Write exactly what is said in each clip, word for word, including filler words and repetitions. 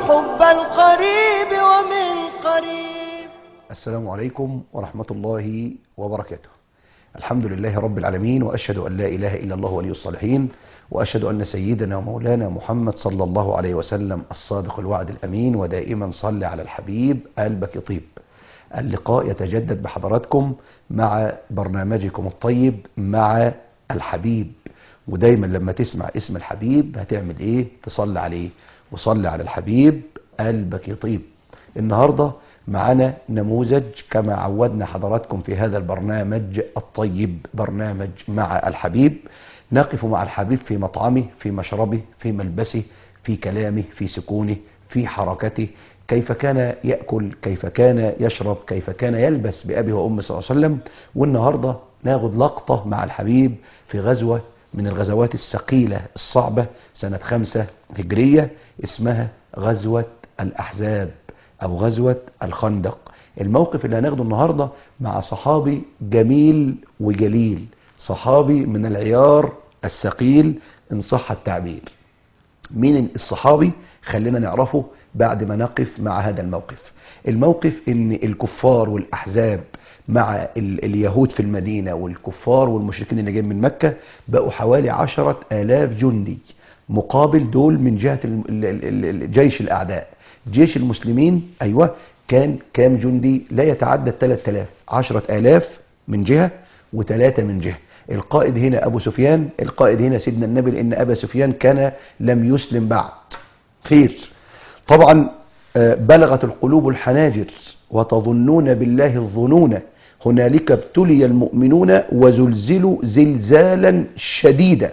حب القريب ومن قريب. السلام عليكم ورحمة الله وبركاته. الحمد لله رب العالمين، وأشهد أن لا إله إلا الله ولي الصالحين، وأشهد أن سيدنا ومولانا محمد صلى الله عليه وسلم الصادق الوعد الأمين. ودائما صل على الحبيب قلبك يطيب. اللقاء يتجدد بحضراتكم مع برنامجكم الطيب مع الحبيب. ودايما لما تسمع اسم الحبيب هتعمل ايه؟ تصلي عليه، وصلي على الحبيب قلبك يطيب. النهاردة معنا نموذج كما عودنا حضراتكم في هذا البرنامج الطيب، برنامج مع الحبيب. نقف مع الحبيب في مطعمه، في مشربه، في ملبسه، في كلامه، في سكونه، في حركته، كيف كان يأكل، كيف كان يشرب، كيف كان يلبس بأبي وأمي صلى الله عليه وسلم. والنهاردة ناخد لقطة مع الحبيب في غزوة من الغزوات الثقيلة الصعبة سنة خمسة هجرية، اسمها غزوة الأحزاب أو غزوة الخندق. الموقف اللي هناخده النهاردة مع صحابي جميل وجليل، صحابي من العيار الثقيل إن صح التعبير. مين الصحابي؟ خلينا نعرفه بعد ما نقف مع هذا الموقف. الموقف ان الكفار والأحزاب مع ال اليهود في المدينة والكفار والمشركين اللي جايين من مكة بقوا حوالي عشرة آلاف جندي، مقابل دول من جهة جيش الأعداء. جيش المسلمين أيوة كان كام جندي؟ لا يتعدى ثلاثة آلاف، عشرة آلاف من جهة وثلاثة من جهة. القائد هنا أبو سفيان، القائد هنا سيدنا النبي، لأن أبا سفيان كان لم يسلم بعد. خير. طبعا بلغت القلوب الحناجر وتظنون بالله الظنون، هنالك ابتلي المؤمنون وزلزلوا زلزالا شديدا.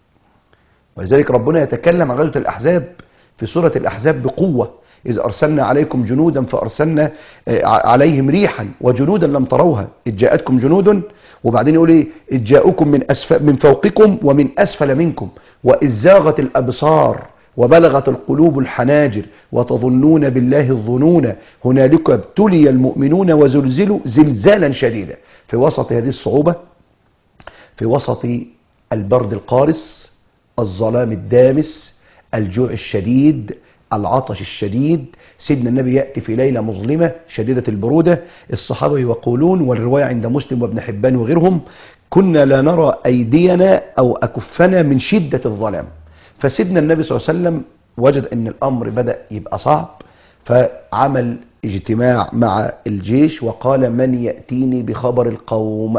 ولذلك ربنا يتكلم عن غزوة الأحزاب في سورة الأحزاب بقوة: إذ أرسلنا عليكم جنودا فأرسلنا عليهم ريحا وجنودا لم تروها، إذ جاءتكم جنود، وبعدين يقول إيه؟ إذ جاءكم من أسفل من فوقكم ومن أسفل منكم وإذ زاغت الأبصار وبلغت القلوب الحناجر وتظنون بالله الظنون، هنالك ابتلي المؤمنون وزلزلوا زلزالا شديدا. في وسط هذه الصعوبة، في وسط البرد القارس، الظلام الدامس، الجوع الشديد، العطش الشديد، سيدنا النبي يأتي في ليلة مظلمة شديدة البرودة. الصحابة يقولون، والرواية عند مسلم وابن حبان وغيرهم: كنا لا نرى أيدينا أو أكفنا من شدة الظلام. فسيدنا النبي صلى الله عليه وسلم وجد أن الأمر بدأ يبقى صعب، فعمل اجتماع مع الجيش وقال: من يأتيني بخبر القوم؟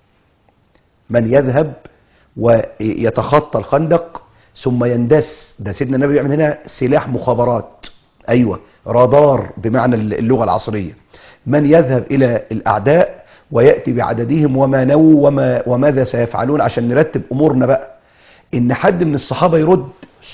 من يذهب ويتخطى الخندق ثم يندس. ده سيدنا النبي يعمل هنا سلاح مخابرات، أيوة رادار بمعنى اللغة العصرية. من يذهب إلى الأعداء ويأتي بعددهم وما نووا وما وماذا سيفعلون، عشان نرتب أمورنا بقى. إن حد من الصحابة يرد،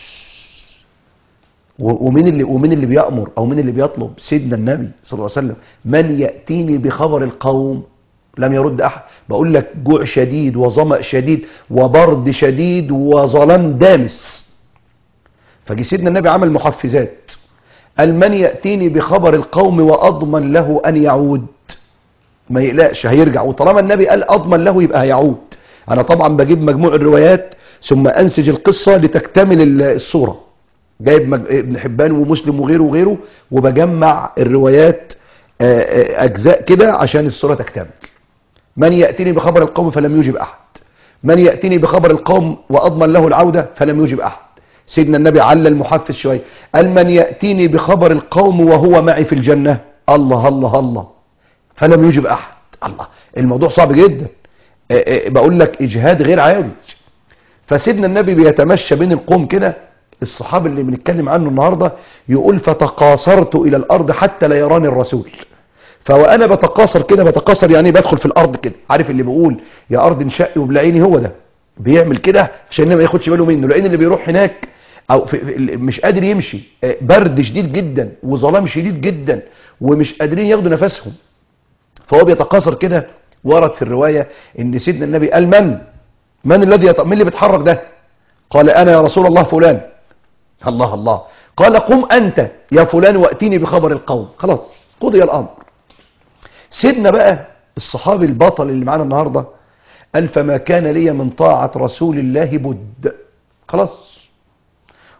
ومين اللي ومين اللي بيأمر أو مين اللي بيطلب؟ سيدنا النبي صلى الله عليه وسلم: من يأتيني بخبر القوم؟ لم يرد أحد. بقول لك جوع شديد وظمأ شديد وبرد شديد وظلام دامس. فجي سيدنا النبي عمل محفزات، قال: من يأتيني بخبر القوم وأضمن له أن يعود؟ ما يقلقش هيرجع. وطالما النبي قال أضمن له يبقى هيعود. أنا طبعا بجيب مجموع الروايات ثم أنسج القصة لتكتمل الصورة. جايب ابن حبان ومسلم وغيره وغيره، وبجمع الروايات أجزاء كده عشان الصورة تكتمل. من يأتيني بخبر القوم فلم يجب أحد، من يأتيني بخبر القوم وأضمن له العودة فلم يجب أحد. سيدنا النبي علّى المحفز شوية، قال: من يأتيني بخبر القوم وهو معي في الجنة؟ الله الله الله. فلم يجب أحد. الله، الموضوع صعب جدا. بقول لك إجهاد غير عادي. فسيدنا النبي بيتمشى بين القوم كده. الصحابي اللي بنتكلم عنه النهاردة يقول: فتقاصرت إلى الأرض حتى لا يراني الرسول. فوأنا بتقاصر كده، بتقاصر يعني بدخل في الأرض كده، عارف اللي بيقول يا أرض انشقي وبلعيني؟ هو ده بيعمل كده عشان ما ياخدش باله منه، لأن اللي بيروح هناك أو في مش قادر يمشي، برد شديد جدا وظلام شديد جدا ومش قادرين ياخدوا نفسهم. فهو بيتقاصر كده. ورد في الرواية ان سيدنا النبي قال: من من الذي يط... من اللي بيتحرك ده؟ قال: انا يا رسول الله فلان. الله الله. قال: قم انت يا فلان واتيني بخبر القوم. خلاص قضي الامر. سيدنا بقى الصحابي البطل اللي معانا النهارده قال: فما كان لي من طاعة رسول الله بد. خلاص.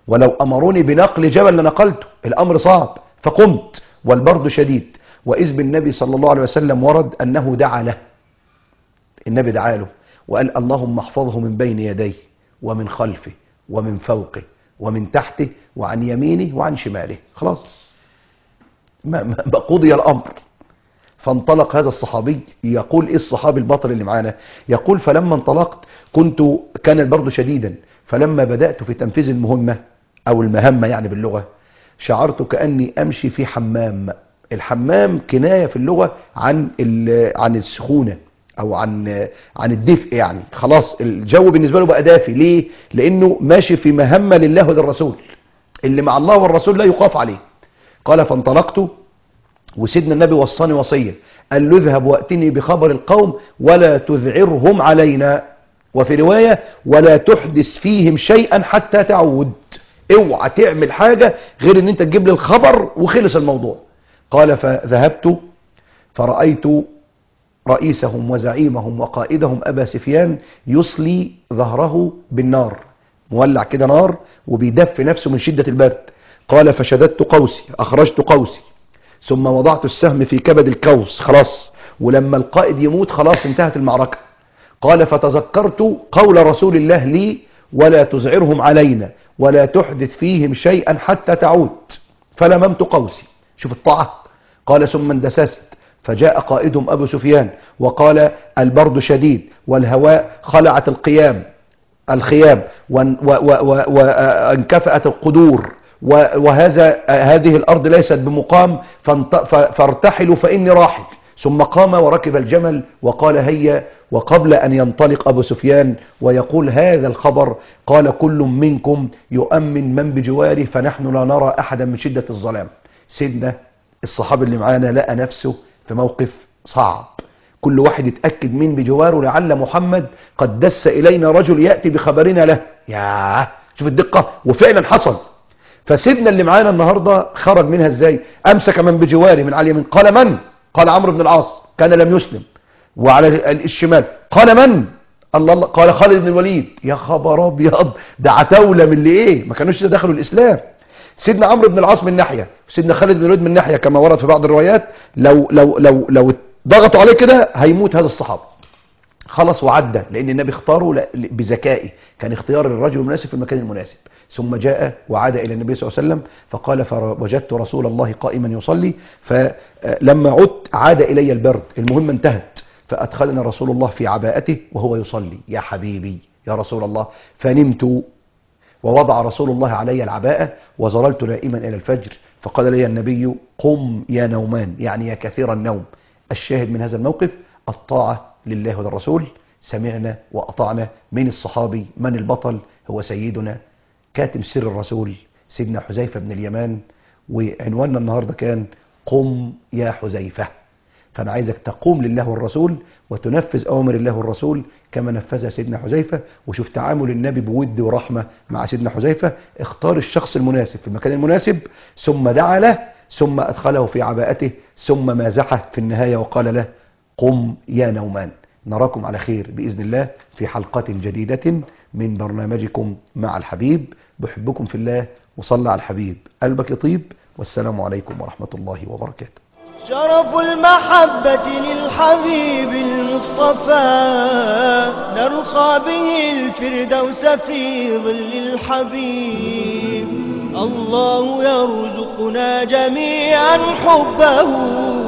ولو أمروني بنقل جبل لنقلته، الأمر صعب. فقمت والبرد شديد، وإذ بالنبي صلى الله عليه وسلم ورد أنه دعا له، النبي دعا له وقال اللهم احفظه من بين يديه ومن خلفه ومن فوقه ومن تحته وعن يمينه وعن شماله. خلاص ما, ما قضي الأمر. فانطلق هذا الصحابي. يقول إيه الصحابي البطل اللي معانا؟ يقول فلما انطلقت كنت كان البرد شديدا، فلما بدأت في تنفيذ المهمة أو المهمة يعني باللغة، شعرت كأني أمشي في حمام. الحمام كناية في اللغة عن عن السخونة أو عن عن الدفء، يعني خلاص الجو بالنسبة له بقى دافي. ليه؟ لأنه ماشي في مهمة لله وللرسول، اللي مع الله والرسول لا يخاف عليه. قال فانطلقت، وسيدنا النبي وصاني وصية، قال له اذهب واتني بخبر القوم ولا تذعرهم علينا، وفي رواية ولا تحدث فيهم شيئا حتى تعود. اوعى تعمل حاجة غير ان انت تجيب لي الخبر وخلص الموضوع. قال فذهبت فرأيت رئيسهم وزعيمهم وقائدهم أبا سفيان يصلي ظهره بالنار، مولع كده نار وبيدف نفسه من شدة البرد. قال فشددت قوسي، أخرجت قوسي، ثم وضعت السهم في كبد القوس، خلاص، ولما القائد يموت خلاص انتهت المعركة. قال فتذكرت قول رسول الله لي ولا تزعرهم علينا ولا تحدث فيهم شيئا حتى تعود، فلممت قوسي. شوف الطاعة. قال ثم اندسست، فجاء قائدهم أبو سفيان وقال البرد شديد والهواء خلعت القيام الخيام وانكفأت القدور، وهذا هذه الأرض ليست بمقام، فارتحلوا فإني راحل. ثم قام وركب الجمل وقال هيا. وقبل أن ينطلق أبو سفيان ويقول هذا الخبر، قال كل منكم يؤمن من بجواره فنحن لا نرى أحدا من شدة الظلام. سيدنا الصحابي اللي معانا لقى نفسه في موقف صعب، كل واحد يتأكد من بجواره لعل محمد قد دس إلينا رجل يأتي بخبرنا له. ياه شوف الدقة، وفعلا حصل. فسيدنا اللي معانا النهاردة خرج منها ازاي؟ أمسك من بجواره من على اليمين، قال من؟ قال عمرو بن العاص كان لم يسلم. وعلى الشمال قال من؟ الله الله، قال خالد بن الوليد. يا خبر ابيض، ده عتاوله من اللي ايه ما كانوش دخلوا الاسلام. سيدنا عمرو بن العاص من ناحيه، سيدنا خالد بن الوليد من ناحيه، كما ورد في بعض الروايات لو لو لو لو ضغطوا عليه كده هيموت هذا الصحابي. خلص وعدى، لان النبي اختاره بذكائه، كان اختيار الرجل المناسب في المكان المناسب. ثم جاء وعاد الى النبي صلى الله عليه وسلم فقال فوجدت رسول الله قائما يصلي، فلما عدت عاد الي البرد، المهمه انتهت، فأدخلنا رسول الله في عباءته وهو يصلي. يا حبيبي يا رسول الله، فنمت ووضع رسول الله علي العباءة وظللت نائما إلى الفجر، فقال لي النبي قم يا نومان، يعني يا كثير النوم. الشاهد من هذا الموقف الطاعة لله وللرسول، سمعنا وأطعنا. من الصحابي من البطل؟ هو سيدنا كاتم سر الرسول سيدنا حذيفة بن اليمان، وعنواننا النهاردة كان قم يا حذيفة. فأنا عايزك تقوم لله والرسول وتنفذ أوامر الله والرسول كما نفذها سيدنا حذيفة. وشوف تعامل النبي بود ورحمة مع سيدنا حذيفة، اختار الشخص المناسب في المكان المناسب، ثم دعا له، ثم أدخله في عباءته، ثم مازحه في النهاية وقال له قم يا نومان. نراكم على خير بإذن الله في حلقات جديدة من برنامجكم مع الحبيب. بحبكم في الله، وصلى على الحبيب قلبك يطيب. والسلام عليكم ورحمة الله وبركاته. شرف المحبة للحبيب المصطفى، نرقى به الفردوس في ظل الحبيب. الله يرزقنا جميعا حبه